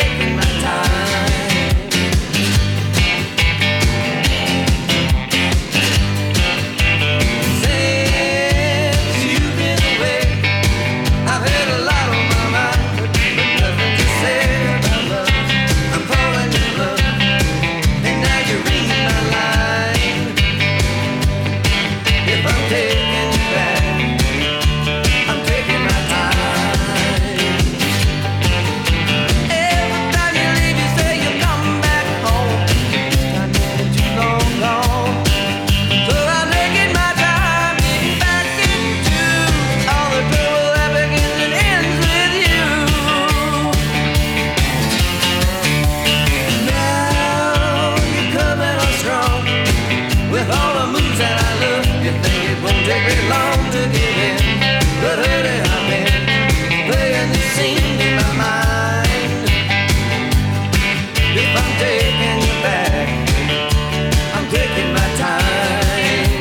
taking my time. Since you've been away, I've had a lot on my mind, but nothing to say about love. I'm falling in love, and now you read my line. If I'm taking you back, I'm taking my time. Every time you leave, you say you'll come back home. This time you're too long gone. So I'm taking my time, getting back into all the trouble that begins and ends with you. Now you're coming on strong with all the moves that I love. You think it won't take me long to get in, but honey, I've been playing this scene in my mind. If I'm taking you back, I'm taking my time.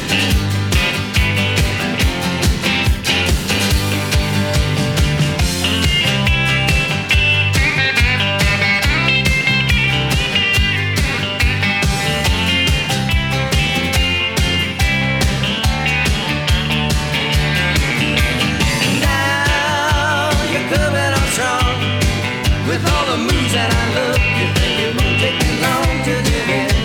Now you're coming on strong with all the moves that I love. You think it won't take me long to get in,